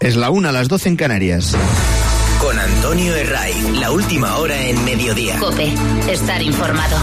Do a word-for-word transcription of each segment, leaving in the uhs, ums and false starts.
Es la una, a las doce en Canarias. Con Antonio Herray, la última hora en Mediodía. COPE, estar informado.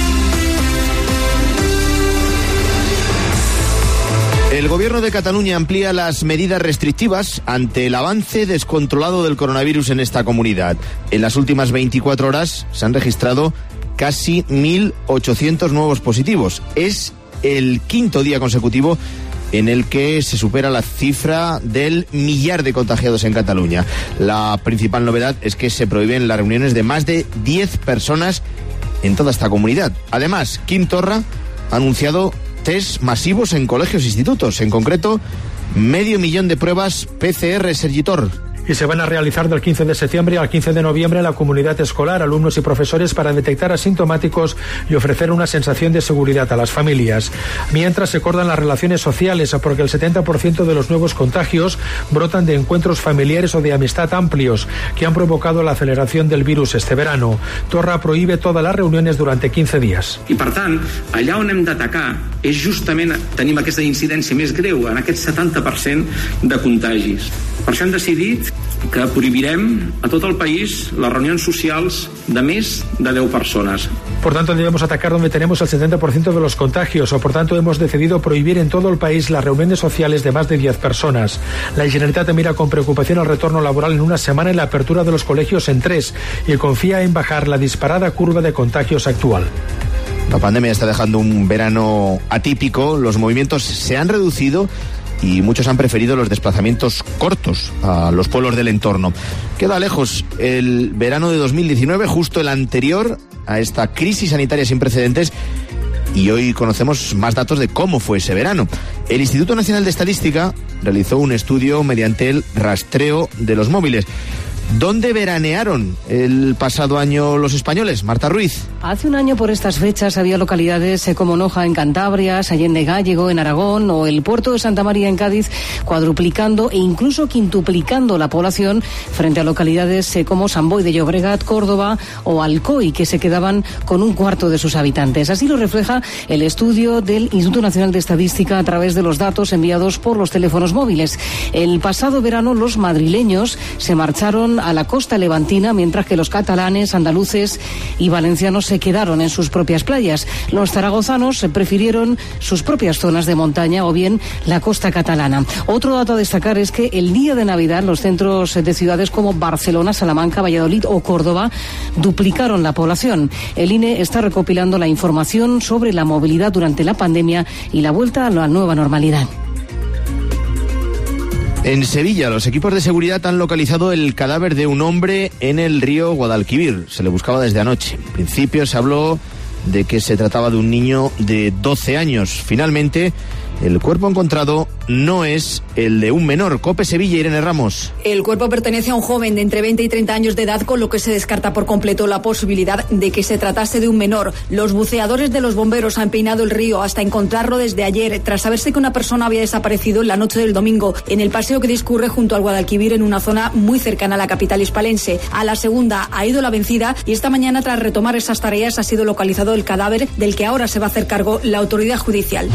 El gobierno de Cataluña amplía las medidas restrictivas ante el avance descontrolado del coronavirus en esta comunidad. En las últimas veinticuatro horas se han registrado casi mil ochocientos nuevos positivos. Es el quinto día consecutivo en el que se supera la cifra del millar de contagiados en Cataluña. La principal novedad es que se prohíben las reuniones de más de diez personas en toda esta comunidad. Además, Quim Torra ha anunciado test masivos en colegios e institutos, en concreto medio millón de pruebas P C R, Sergi Tor. Y se van a realizar del quince de septiembre al quince de noviembre en la comunidad escolar, alumnos y profesores, para detectar asintomáticos y ofrecer una sensación de seguridad a las familias. Mientras se cortan las relaciones sociales, porque el setenta por ciento de los nuevos contagios brotan de encuentros familiares o de amistad amplios, que han provocado la aceleración del virus este verano. Torra prohíbe todas las reuniones durante quince días. I per tant, allà on hem d'atacar és justament, tenim aquesta incidència més greu, en aquest setanta per cent de contagis. Per això hem decidit que prohibirem a tot el país les reunions socials de més de deu persones. Por tanto, debemos atacar donde tenemos el setenta por ciento de los contagios, o por tanto hemos decidido prohibir en todo el país las reuniones sociales de más de diez personas. La Generalitat mira con preocupación el retorno laboral en una semana y la apertura de los colegios en tres, y confía en bajar la disparada curva de contagios actual. La pandemia está dejando un verano atípico, los movimientos se han reducido y muchos han preferido los desplazamientos cortos a los pueblos del entorno. Queda lejos el verano de dos mil diecinueve, justo el anterior a esta crisis sanitaria sin precedentes, y hoy conocemos más datos de cómo fue ese verano. El Instituto Nacional de Estadística realizó un estudio mediante el rastreo de los móviles. ¿Dónde veranearon el pasado año los españoles? Marta Ruiz. Hace un año por estas fechas había localidades como Noja en Cantabria, Allende Gállego en Aragón o el puerto de Santa María en Cádiz, cuadruplicando e incluso quintuplicando la población frente a localidades como San Boi de Llobregat, Córdoba o Alcoy, que se quedaban con un cuarto de sus habitantes. Así lo refleja el estudio del Instituto Nacional de Estadística a través de los datos enviados por los teléfonos móviles. El pasado verano los madrileños se marcharon a la costa levantina, mientras que los catalanes, andaluces y valencianos se quedaron en sus propias playas. Los zaragozanos prefirieron sus propias zonas de montaña o bien la costa catalana. Otro dato a destacar es que el día de Navidad los centros de ciudades como Barcelona, Salamanca, Valladolid o Córdoba duplicaron la población. El I N E está recopilando la información sobre la movilidad durante la pandemia y la vuelta a la nueva normalidad. En Sevilla, los equipos de seguridad han localizado el cadáver de un hombre en el río Guadalquivir. Se le buscaba desde anoche. En principio se habló de que se trataba de un niño de doce años. Finalmente, el cuerpo encontrado no es el de un menor. COPE Sevilla, Irene Ramos. El cuerpo pertenece a un joven de entre veinte y treinta años de edad, con lo que se descarta por completo la posibilidad de que se tratase de un menor. Los buceadores de los bomberos han peinado el río hasta encontrarlo desde ayer, tras saberse que una persona había desaparecido en la noche del domingo en el paseo que discurre junto al Guadalquivir, en una zona muy cercana a la capital hispalense. A la segunda ha ido la vencida y esta mañana, tras retomar esas tareas, ha sido localizado el cadáver, del que ahora se va a hacer cargo la autoridad judicial.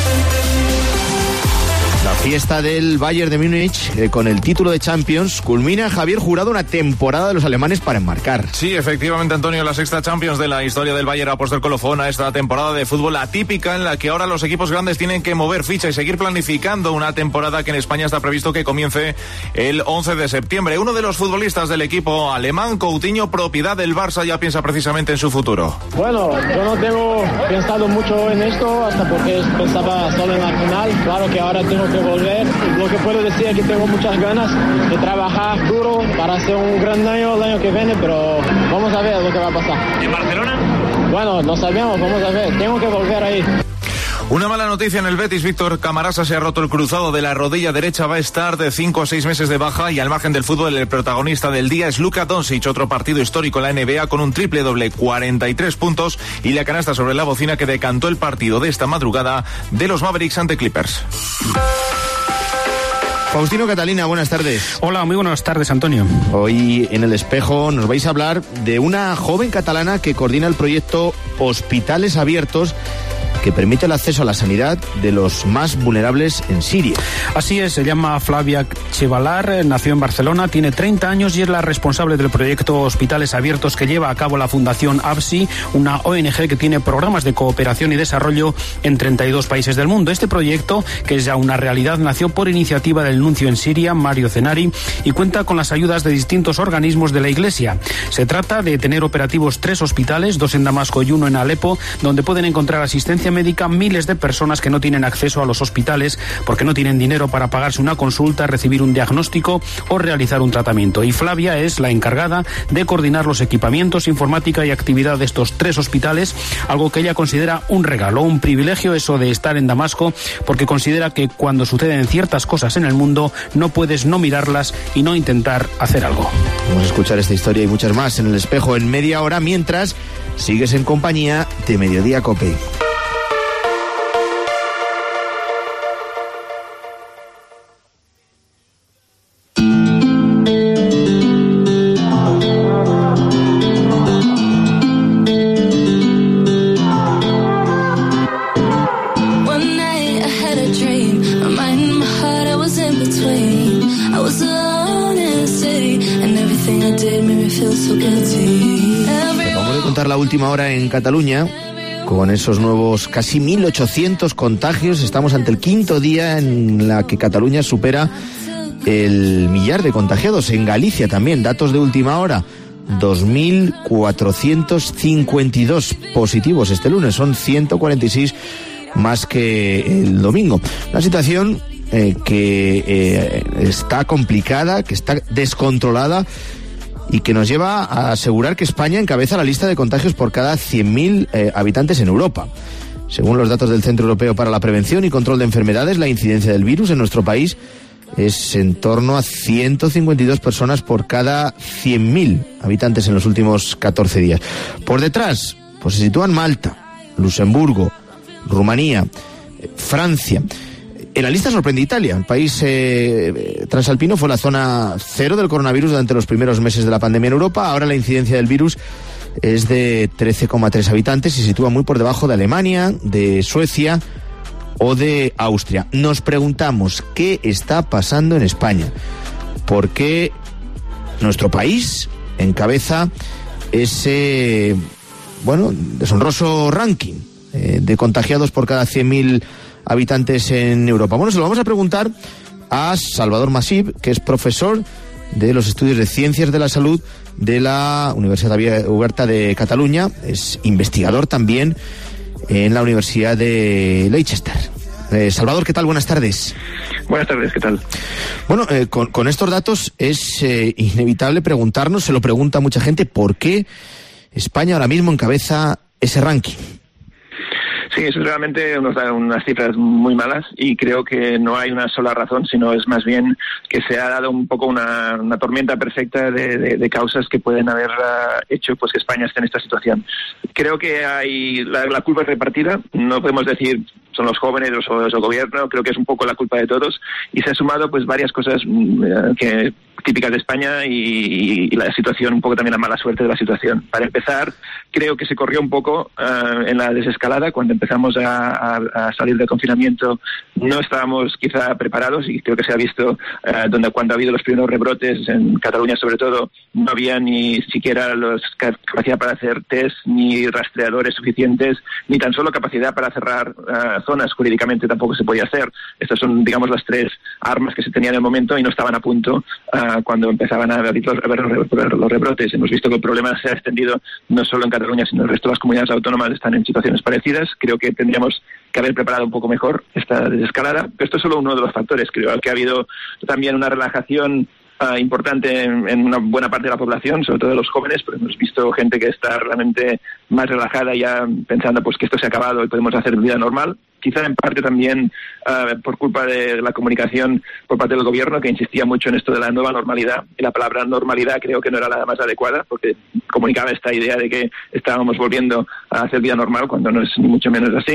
La fiesta del Bayern de Múnich, eh, con el título de Champions, culmina, Javier Jurado, una temporada de los alemanes para enmarcar. Sí, efectivamente, Antonio, la sexta Champions de la historia del Bayern ha puesto el colofón a esta temporada de fútbol atípica, en la que ahora los equipos grandes tienen que mover ficha y seguir planificando una temporada que en España está previsto que comience el once de septiembre. Uno de los futbolistas del equipo alemán, Coutinho, propiedad del Barça, ya piensa precisamente en su futuro. Bueno, yo no tengo pensado mucho en esto, hasta porque pensaba solo en la final. Claro que ahora tengo que volver. Lo que puedo decir es que tengo muchas ganas de trabajar duro para hacer un gran año el año que viene, pero vamos a ver lo que va a pasar. ¿En Barcelona? Bueno, no sabemos, vamos a ver. Tengo que volver ahí. Una mala noticia en el Betis. Víctor Camarasa se ha roto el cruzado de la rodilla derecha, va a estar de cinco a seis meses de baja, y al margen del fútbol el protagonista del día es Luka Doncic, otro partido histórico en la N B A con un triple doble, cuarenta y tres puntos y la canasta sobre la bocina que decantó el partido de esta madrugada de los Mavericks ante Clippers. Faustino Catalina, buenas tardes. Hola, muy buenas tardes, Antonio. Hoy en El Espejo nos vais a hablar de una joven catalana que coordina el proyecto Hospitales Abiertos, que permite el acceso a la sanidad de los más vulnerables en Siria. Así es, se llama Flavia Chevalar, nació en Barcelona, tiene treinta años y es la responsable del proyecto Hospitales Abiertos que lleva a cabo la Fundación A B S I, una O N G que tiene programas de cooperación y desarrollo en treinta y dos países del mundo. Este proyecto, que es ya una realidad, nació por iniciativa del nuncio en Siria, Mario Zenari, y cuenta con las ayudas de distintos organismos de la Iglesia. Se trata de tener operativos tres hospitales, dos en Damasco y uno en Alepo, donde pueden encontrar asistencia médica miles de personas que no tienen acceso a los hospitales porque no tienen dinero para pagarse una consulta, recibir un diagnóstico o realizar un tratamiento. Y Flavia es la encargada de coordinar los equipamientos, informática y actividad de estos tres hospitales, algo que ella considera un regalo, un privilegio, eso de estar en Damasco, porque considera que cuando suceden ciertas cosas en el mundo no puedes no mirarlas y no intentar hacer algo. Vamos a escuchar esta historia y muchas más en El Espejo en media hora, mientras sigues en compañía de Mediodía COPE. La última hora en Cataluña, con esos nuevos casi mil ochocientos contagios. Estamos ante el quinto día en la que Cataluña supera el millar de contagiados. En Galicia también, datos de última hora, dos mil cuatrocientos cincuenta y dos positivos este lunes, son ciento cuarenta y seis más que el domingo. Una situación eh, que eh, está complicada, que está descontrolada, y que nos lleva a asegurar que España encabeza la lista de contagios por cada cien mil eh, habitantes en Europa. Según los datos del Centro Europeo para la Prevención y Control de Enfermedades, la incidencia del virus en nuestro país es en torno a ciento cincuenta y dos personas por cada cien mil habitantes en los últimos catorce días. Por detrás, pues se sitúan Malta, Luxemburgo, Rumanía, Francia. En la lista sorprende Italia. El país eh, transalpino fue la zona cero del coronavirus durante los primeros meses de la pandemia en Europa. Ahora la incidencia del virus es de trece coma tres habitantes y se sitúa muy por debajo de Alemania, de Suecia o de Austria. Nos preguntamos qué está pasando en España. ¿Por qué nuestro país encabeza ese, bueno, deshonroso ranking eh, de contagiados por cada cien mil habitantes en Europa? Bueno, se lo vamos a preguntar a Salvador Masip, que es profesor de los estudios de Ciencias de la Salud de la Universidad Oberta de Cataluña, es investigador también en la Universidad de Leicester. Eh, Salvador, ¿qué tal? Buenas tardes. Buenas tardes, ¿qué tal? Bueno, eh, con, con estos datos es eh, inevitable preguntarnos, se lo pregunta mucha gente, ¿por qué España ahora mismo encabeza ese ranking? Sí, eso es realmente nos da unas cifras muy malas y creo que no hay una sola razón, sino es más bien que se ha dado un poco una, una tormenta perfecta de, de, de causas que pueden haber uh, hecho pues que España esté en esta situación. Creo que hay la, la culpa es repartida, no podemos decir son los jóvenes o es el gobierno, creo que es un poco la culpa de todos y se ha sumado pues varias cosas uh, que típicas de España y, y la situación, un poco también la mala suerte de la situación. Para empezar, creo que se corrió un poco uh, en la desescalada. Cuando empezamos a, a, a salir del confinamiento no estábamos quizá preparados y creo que se ha visto uh, donde cuando ha habido los primeros rebrotes, en Cataluña sobre todo, no había ni siquiera los, capacidad para hacer test, ni rastreadores suficientes, ni tan solo capacidad para cerrar uh, zonas. Jurídicamente tampoco se podía hacer. Estas son, digamos, las tres armas que se tenían en el momento y no estaban a punto uh, cuando empezaban a haber los rebrotes. Hemos visto que el problema se ha extendido no solo en Cataluña, sino en el resto de las comunidades autónomas están en situaciones parecidas. Creo que tendríamos que haber preparado un poco mejor esta desescalada, pero esto es solo uno de los factores. Creo que ha habido también una relajación Uh, importante en, en una buena parte de la población, sobre todo de los jóvenes, porque hemos visto gente que está realmente más relajada ya pensando pues que esto se ha acabado y podemos hacer vida normal. Quizá en parte también uh, por culpa de la comunicación por parte del gobierno, que insistía mucho en esto de la nueva normalidad. Y la palabra normalidad creo que no era la más adecuada, porque comunicaba esta idea de que estábamos volviendo a hacer vida normal, cuando no es ni mucho menos así.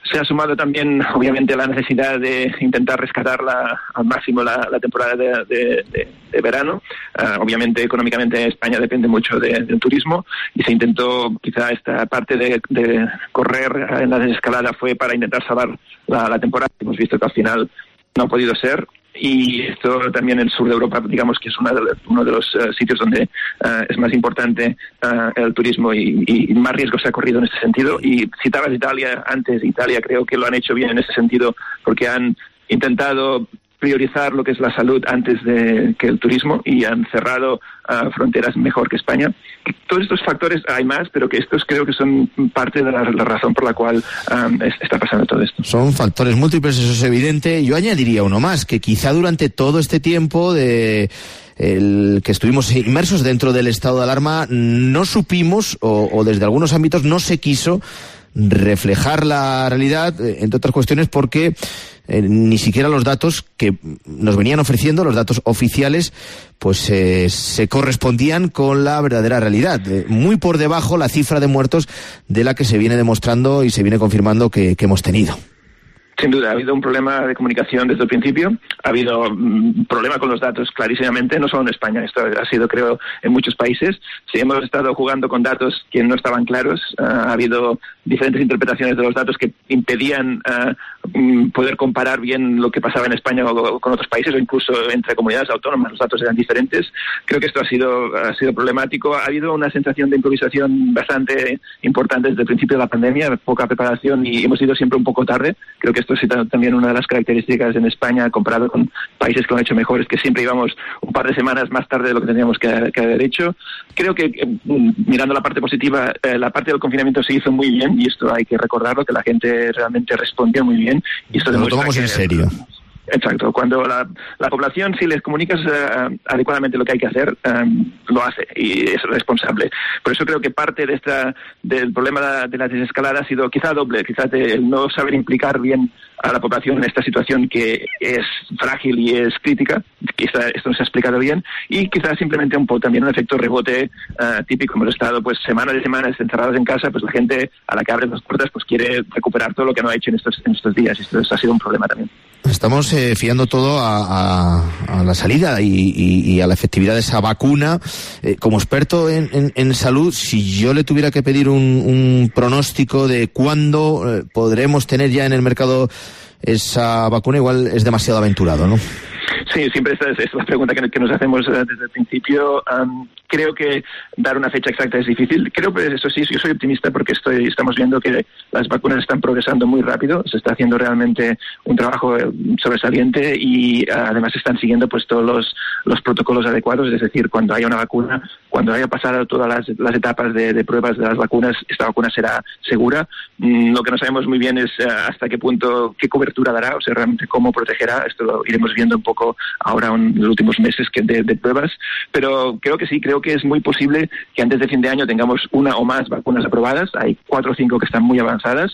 Se ha sumado también, obviamente, la necesidad de intentar rescatar la, al máximo la, la temporada de, de, de, de verano. Uh, obviamente, económicamente, España depende mucho de, del turismo y se intentó, quizá esta parte de, de correr en la desescalada fue para intentar salvar la, la temporada. Hemos visto que al final no ha podido ser. Y esto también el sur de Europa, digamos que es una de, uno de los uh, sitios donde uh, es más importante uh, el turismo y, y más riesgo se ha corrido en este sentido. Y citabas Italia antes, Italia creo que lo han hecho bien en ese sentido porque han intentado priorizar lo que es la salud antes de que el turismo y han cerrado uh, fronteras mejor que España. Todos estos factores hay más, pero que estos creo que son parte de la, la razón por la cual um, es, está pasando todo esto. Son factores múltiples, eso es evidente. Yo añadiría uno más, que quizá durante todo este tiempo de el que estuvimos inmersos dentro del estado de alarma no supimos o, o desde algunos ámbitos no se quiso reflejar la realidad, entre otras cuestiones porque eh, ni siquiera los datos que nos venían ofreciendo, los datos oficiales, pues eh, se correspondían con la verdadera realidad. Eh, muy por debajo la cifra de muertos de la que se viene demostrando y se viene confirmando que, que hemos tenido. Sin duda, ha habido un problema de comunicación desde el principio, ha habido un problema con los datos clarísimamente, no solo en España, esto ha sido creo en muchos países. Si hemos estado jugando con datos que no estaban claros, uh, ha habido diferentes interpretaciones de los datos que impedían uh, poder comparar bien lo que pasaba en España o con otros países o incluso entre comunidades autónomas, los datos eran diferentes. Creo que esto ha sido, ha sido problemático, ha habido una sensación de improvisación bastante importante desde el principio de la pandemia, poca preparación y hemos ido siempre un poco tarde. Creo que esto es también una de las características en España comparado con países que lo han hecho mejor, es que siempre íbamos un par de semanas más tarde de lo que teníamos que, que haber hecho. Creo que, eh, mirando la parte positiva, eh, la parte del confinamiento se hizo muy bien y esto hay que recordarlo, que la gente realmente respondió muy bien. Y esto lo tomamos que, en serio. Exacto, cuando la, la población, si les comunicas uh, adecuadamente lo que hay que hacer, um, lo hace y es responsable. Por eso creo que parte de esta del problema de la desescalada ha sido quizá doble, quizás de el no saber implicar bien a la población en esta situación que es frágil y es crítica, quizá esto no se ha explicado bien, y quizás simplemente un poco también un efecto rebote uh, típico. Hemos estado pues semanas y semanas encerrados en casa, pues la gente a la que abre las puertas pues quiere recuperar todo lo que no ha hecho en estos, en estos días, y esto, esto ha sido un problema también. Estamos eh, fiando todo a, a, a la salida y, y, y a la efectividad de esa vacuna. Eh, como experto en, en, en salud, si yo le tuviera que pedir un, un pronóstico de cuándo eh, podremos tener ya en el mercado esa vacuna, igual es demasiado aventurado, ¿no? Sí, siempre esta es, es la pregunta que, que nos hacemos uh, desde el principio. Um, creo que dar una fecha exacta es difícil. Creo que eso sí, yo soy optimista porque estoy, estamos viendo que las vacunas están progresando muy rápido. Se está haciendo realmente un trabajo sobresaliente y uh, además están siguiendo pues todos los, los protocolos adecuados. Es decir, cuando haya una vacuna, cuando haya pasado todas las, las etapas de, de pruebas de las vacunas, esta vacuna será segura. Mm, lo que no sabemos muy bien es uh, hasta qué punto, qué cobertura dará, o sea, realmente cómo protegerá. Esto lo iremos viendo un poco ahora en los últimos meses que de, de pruebas, pero creo que sí, creo que es muy posible que antes de fin de año tengamos una o más vacunas aprobadas. Hay cuatro o cinco que están muy avanzadas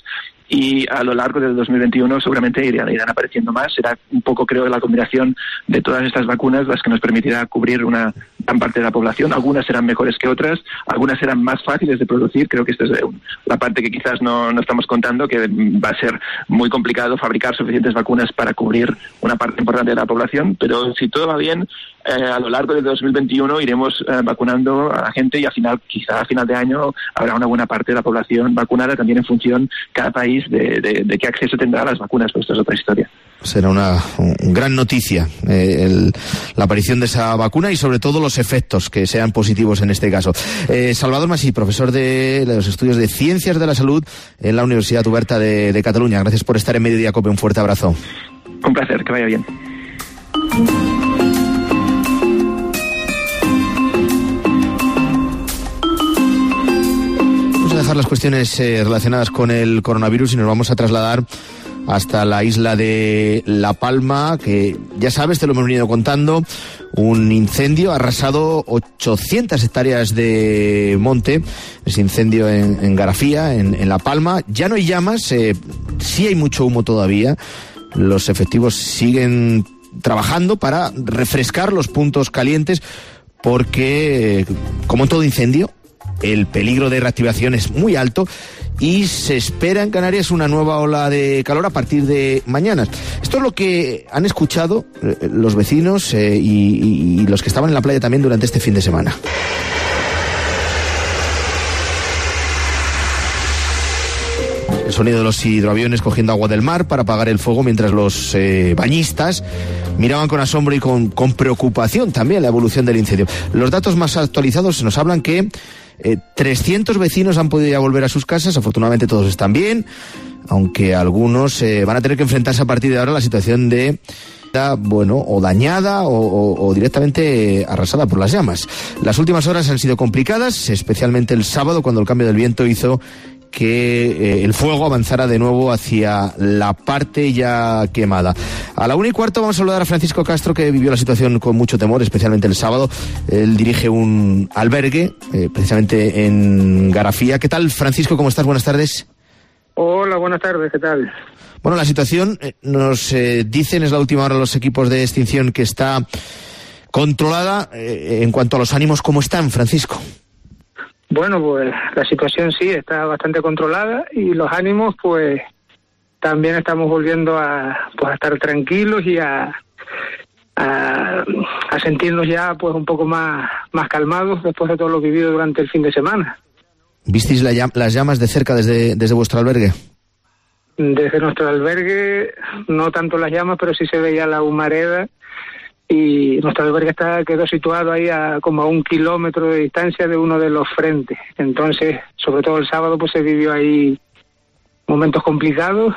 y a lo largo del dos mil veintiuno seguramente irán, irán apareciendo más. Será un poco, creo, la combinación de todas estas vacunas las que nos permitirá cubrir una gran parte de la población. Algunas serán mejores que otras, algunas serán más fáciles de producir. Creo que esta es la parte que quizás no, no estamos contando, que va a ser muy complicado fabricar suficientes vacunas para cubrir una parte importante de la población, pero si todo va bien, eh, a lo largo del dos mil veintiuno iremos eh, vacunando a la gente y al final, quizá a final de año, habrá una buena parte de la población vacunada, también en función cada país de, de, de qué acceso tendrá a las vacunas, pues esto es otra historia. Será una un, gran noticia eh, el, la aparición de esa vacuna y sobre todo los efectos que sean positivos en este caso. Eh, Salvador Masí, profesor de los estudios de Ciencias de la Salud en la Universidad Oberta de, de Cataluña. Gracias por estar en Mediodía Cope. Un fuerte abrazo. Un placer, que vaya bien. Vamos a dejar las cuestiones eh, relacionadas con el coronavirus y nos vamos a trasladar hasta la isla de La Palma, que ya sabes, te lo hemos venido contando, un incendio ha arrasado ochocientas hectáreas de monte, ese incendio en, en Garafía, en, en La Palma. Ya no hay llamas, eh, sí hay mucho humo todavía, los efectivos siguen trabajando para refrescar los puntos calientes porque, como en todo incendio, el peligro de reactivación es muy alto y se espera en Canarias una nueva ola de calor a partir de mañana. Esto es lo que han escuchado eh, los vecinos eh, y, y los que estaban en la playa también durante este fin de semana. El sonido de los hidroaviones cogiendo agua del mar para apagar el fuego, mientras los eh, bañistas miraban con asombro y con, con preocupación también la evolución del incendio. Los datos más actualizados nos hablan que eh, trescientos vecinos han podido ya volver a sus casas. Afortunadamente todos están bien, aunque algunos eh, van a tener que enfrentarse a partir de ahora a la situación de bueno, o dañada o, o, o directamente arrasada por las llamas. Las últimas horas han sido complicadas, especialmente el sábado, cuando el cambio del viento hizo que eh, el fuego avanzara de nuevo hacia la parte ya quemada. A la una y cuarto vamos a saludar a Francisco Castro, que vivió la situación con mucho temor, especialmente el sábado. Él dirige un albergue, eh, precisamente en Garafía. ¿Qué tal, Francisco? ¿Cómo estás? Buenas tardes. Hola, buenas tardes. ¿Qué tal? Bueno, la situación, eh, nos eh, dicen, es la última hora los equipos de extinción, que está controlada. Eh, en cuanto a los ánimos, ¿cómo están, Francisco? Bueno, pues la situación sí está bastante controlada y los ánimos, pues también estamos volviendo a, pues, a estar tranquilos y a, a, a sentirnos ya pues un poco más, más calmados después de todo lo vivido durante el fin de semana. ¿Visteis la, las llamas de cerca desde, desde vuestro albergue? Desde nuestro albergue, no tanto las llamas, pero sí se veía la humareda, y nuestro albergue está quedó situado ahí a como a un kilómetro de distancia de uno de los frentes. Entonces, sobre todo el sábado, pues se vivió ahí momentos complicados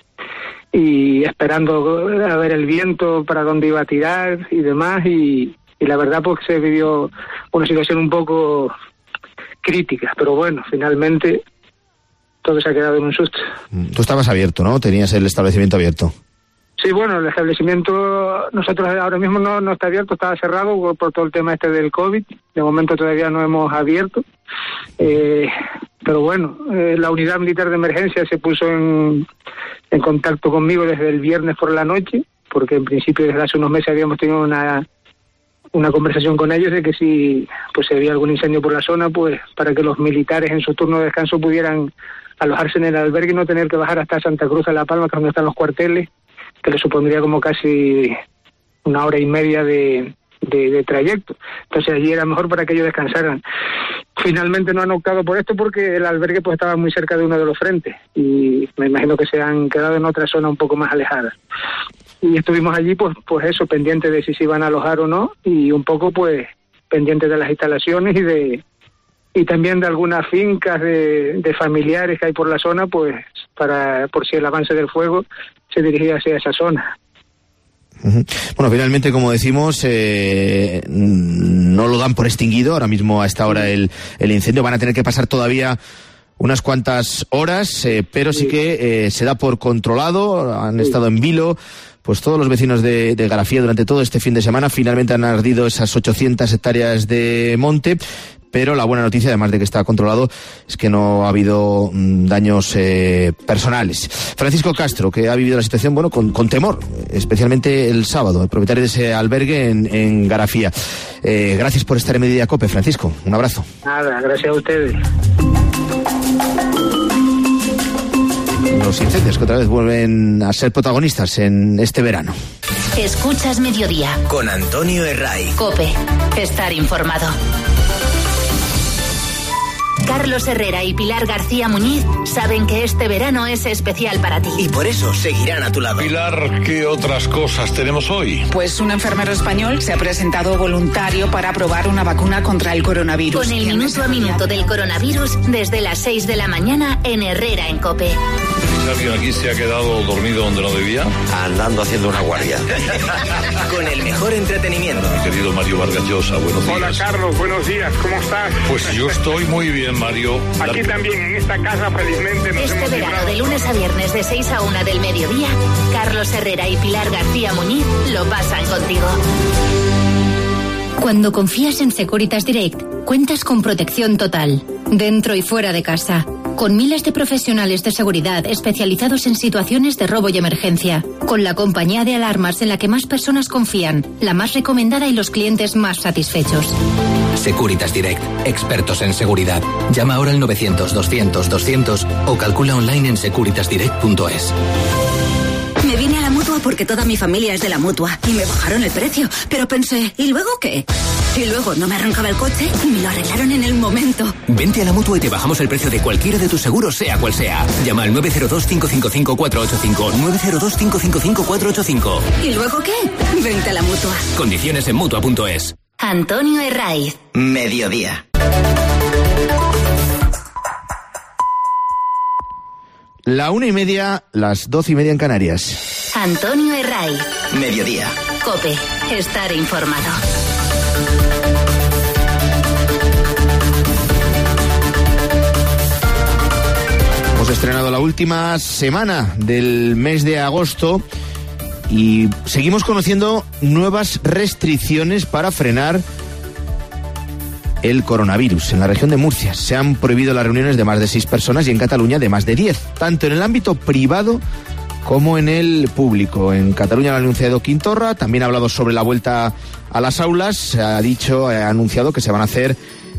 y esperando a ver el viento para dónde iba a tirar y demás, y, y la verdad pues se vivió una situación un poco crítica, pero bueno, finalmente todo se ha quedado en un susto. Tú estabas abierto, ¿no? Tenías el establecimiento abierto. Sí, bueno, el establecimiento nosotros ahora mismo no, no está abierto, estaba cerrado por, por todo el tema este del COVID. De momento todavía no hemos abierto. Eh, pero bueno, eh, la unidad militar de emergencia se puso en, en contacto conmigo desde el viernes por la noche, porque en principio desde hace unos meses habíamos tenido una una conversación con ellos de que si pues si había algún incendio por la zona, pues para que los militares en su turno de descanso pudieran alojarse en el albergue y no tener que bajar hasta Santa Cruz de La Palma, que es donde están los cuarteles, que le supondría como casi una hora y media de, de, de trayecto. Entonces allí era mejor para que ellos descansaran. Finalmente no han optado por esto porque el albergue pues estaba muy cerca de uno de los frentes y me imagino que se han quedado en otra zona un poco más alejada. Y estuvimos allí pues pues eso, pendientes de si se iban a alojar o no, y un poco pues pendientes de las instalaciones y de y también de algunas fincas de, de familiares que hay por la zona, pues para por si el avance del fuego se dirigía hacia esa zona. Bueno, finalmente, como decimos, eh, no lo dan por extinguido ahora mismo a esta hora el, el incendio. Van a tener que pasar todavía unas cuantas horas, eh, pero sí, sí que eh, se da por controlado. Han sí. estado en vilo pues todos los vecinos de, de Garafía durante todo este fin de semana. Finalmente han ardido esas ochocientas hectáreas de monte. Pero la buena noticia, además de que está controlado, es que no ha habido mmm, daños eh, personales. Francisco Castro, que ha vivido la situación bueno con, con temor, especialmente el sábado, el propietario de ese albergue en, en Garafía. Eh, gracias por estar en Mediodía Cope, Francisco. Un abrazo. Nada, gracias a ustedes. Los incendios que otra vez vuelven a ser protagonistas en este verano. Escuchas Mediodía. Con Antonio Herray. Cope. Estar informado. Carlos Herrera y Pilar García Muñiz saben que este verano es especial para ti. Y por eso seguirán a tu lado. Pilar, ¿qué otras cosas tenemos hoy? Pues un enfermero español se ha presentado voluntario para probar una vacuna contra el coronavirus. Con el minuto a minuto del coronavirus desde las seis de la mañana en Herrera en Cope. ¿Alguien aquí se ha quedado dormido donde no debía? Andando haciendo una guardia. Con el mejor entretenimiento. Mi querido Mario Vargas Llosa, buenos días. Hola Carlos, buenos días, ¿cómo estás? Pues yo estoy muy bien, Mario. Aquí también, en esta casa, felizmente nos este hemos verano, librado. De lunes a viernes, de seis a una del mediodía, Carlos Herrera y Pilar García Muñiz lo pasan contigo. Cuando confías en Securitas Direct, cuentas con protección total, dentro y fuera de casa. con miles de profesionales de seguridad especializados en situaciones de robo y emergencia, con la compañía de alarmas en la que más personas confían, la más recomendada y los clientes más satisfechos. Securitas Direct, expertos en seguridad. Llama ahora al novecientos, doscientos, doscientos o calcula online en securitas direct punto es. Me vine a la Mutua porque toda mi familia es de la Mutua y me bajaron el precio, pero pensé, ¿y luego qué? Y luego no me arrancaba el coche y me lo arreglaron en el momento. Vente a la Mutua y te bajamos el precio de cualquiera de tus seguros, sea cual sea. Llama al nueve cero dos, cinco cinco cinco, cuatro ocho cinco, nueve cero dos, cinco cinco cinco, cuatro ocho cinco. ¿Y luego qué? Vente a la Mutua. Condiciones en Mutua punto es. Antonio Herraiz. Mediodía. La una y media, las doce y media en Canarias. Antonio Herraiz. Mediodía. COPE. Estar informado. Hemos estrenado la última semana del mes de agosto y seguimos conociendo nuevas restricciones para frenar el coronavirus. En la región de Murcia se han prohibido las reuniones de más de seis personas y en Cataluña de más de diez, tanto en el ámbito privado como en el público. En Cataluña lo ha anunciado Quintorra, también ha hablado sobre la vuelta a las aulas, se ha dicho, ha anunciado que se van a hacer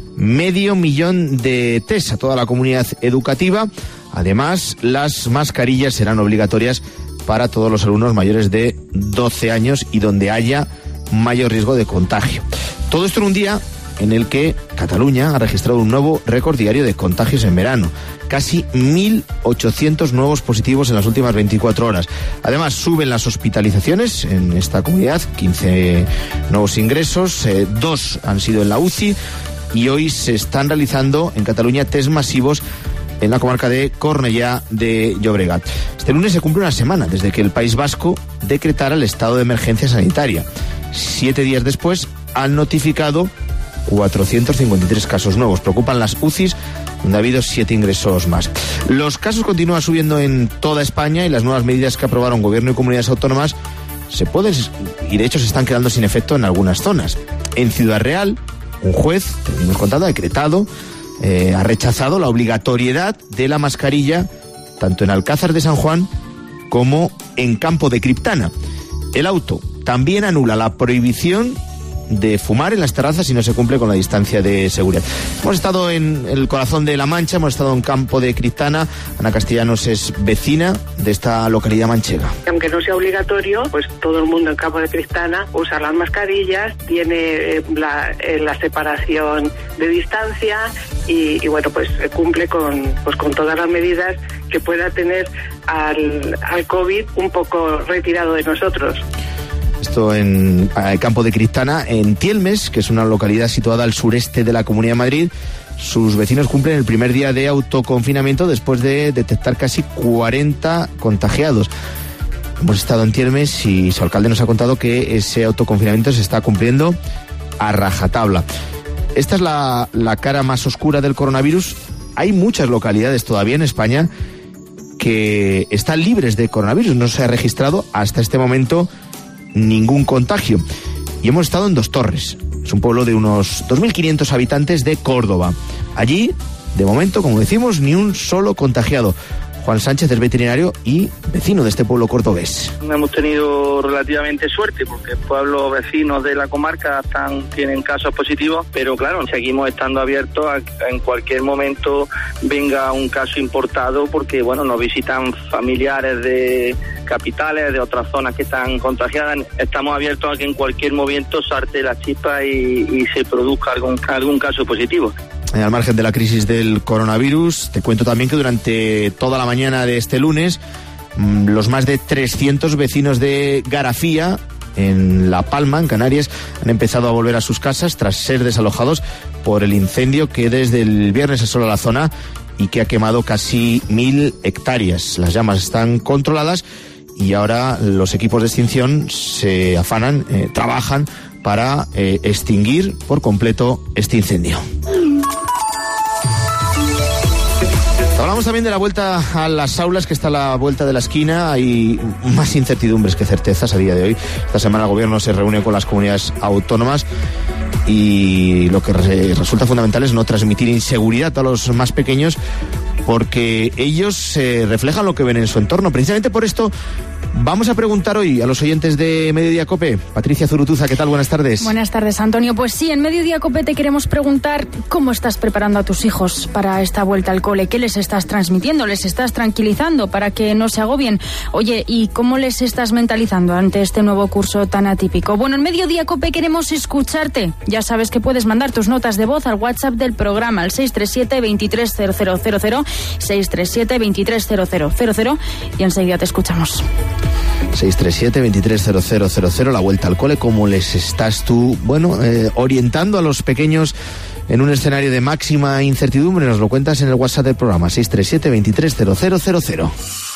medio millón de test a toda la comunidad educativa. Además, las mascarillas serán obligatorias para todos los alumnos mayores de doce años y donde haya mayor riesgo de contagio. Todo esto en un día en el que Cataluña ha registrado un nuevo récord diario de contagios en verano. Casi mil ochocientos nuevos positivos en las últimas veinticuatro horas. Además, suben las hospitalizaciones en esta comunidad, quince nuevos ingresos, eh, dos han sido en la U C I y hoy se están realizando en Cataluña test masivos en la comarca de Cornellá de Llobregat. Este lunes se cumple una semana desde que el País Vasco decretara el estado de emergencia sanitaria. Siete días después han notificado cuatrocientos cincuenta y tres casos nuevos. Preocupan las U C Is, donde ha habido siete ingresos más. Los casos continúan subiendo en toda España y las nuevas medidas que aprobaron gobierno y comunidades autónomas se pueden, y de hecho se están quedando sin efecto en algunas zonas. En Ciudad Real, un juez, te hemos contado, ha decretado, eh, ha rechazado la obligatoriedad de la mascarilla tanto en Alcázar de San Juan como en Campo de Criptana. El auto también anula la prohibición de fumar en las terrazas si no se cumple con la distancia de seguridad. Hemos estado en el corazón de La Mancha, hemos estado en Campo de Criptana. Ana Castellanos es vecina de esta localidad manchega. Aunque no sea obligatorio, pues todo el mundo en Campo de Criptana usa las mascarillas, tiene la, la separación de distancia y, y bueno, pues cumple con, pues con todas las medidas que pueda tener al, al COVID un poco retirado de nosotros. Esto en el Campo de Criptana, en Tielmes, que es una localidad situada al sureste de la Comunidad de Madrid. Sus vecinos cumplen el primer día de autoconfinamiento después de detectar casi cuarenta contagiados. Hemos estado en Tielmes y su alcalde nos ha contado que ese autoconfinamiento se está cumpliendo a rajatabla. Esta es la, la cara más oscura del coronavirus. Hay muchas localidades todavía en España que están libres de coronavirus. No se ha registrado hasta este momento ningún contagio. Y hemos estado en Dos Torres. Es un pueblo de unos dos mil quinientos habitantes de Córdoba. Allí, de momento, como decimos, ni un solo contagiado. Juan Sánchez es veterinario y vecino de este pueblo cordobés. Hemos tenido relativamente suerte porque pueblos vecinos de la comarca están, tienen casos positivos, pero claro, seguimos estando abiertos a que en cualquier momento venga un caso importado porque bueno, nos visitan familiares de capitales, de otras zonas que están contagiadas. Estamos abiertos a que en cualquier momento salte la chispa y, y se produzca algún, algún caso positivo. Al margen de la crisis del coronavirus, te cuento también que durante toda la mañana de este lunes, los más de trescientos vecinos de Garafía, en La Palma, en Canarias, han empezado a volver a sus casas tras ser desalojados por el incendio que desde el viernes asola la zona y que ha quemado casi mil hectáreas. Las llamas están controladas y ahora los equipos de extinción se afanan, eh, trabajan para eh, extinguir por completo este incendio. Hablamos también de la vuelta a las aulas, que está a la vuelta de la esquina. Hay más incertidumbres que certezas a día de hoy. Esta semana el gobierno se reúne con las comunidades autónomas y lo que re- resulta fundamental es no transmitir inseguridad a los más pequeños porque ellos eh, reflejan lo que ven en su entorno. Precisamente por esto vamos a preguntar hoy a los oyentes de Mediodía COPE. Patricia Zurutuza, ¿qué tal? Buenas tardes. Buenas tardes, Antonio. Pues sí, en Mediodía COPE te queremos preguntar cómo estás preparando a tus hijos para esta vuelta al cole. ¿Qué les estás transmitiendo? ¿Les estás tranquilizando para que no se agobien? Oye, ¿y cómo les estás mentalizando ante este nuevo curso tan atípico? Bueno, en Mediodía COPE queremos escucharte. Ya sabes que puedes mandar tus notas de voz al WhatsApp del programa, al seis tres siete, veintitrés cero cero cero cero, seis tres siete, veintitrés cero cero cero cero, y enseguida te escuchamos. seis tres siete, veintitrés cero cero cero cero, la vuelta al cole. ¿Cómo les estás tú, bueno, eh, orientando a los pequeños en un escenario de máxima incertidumbre? Nos lo cuentas en el WhatsApp del programa, seis tres siete, veintitrés cero cero cero cero.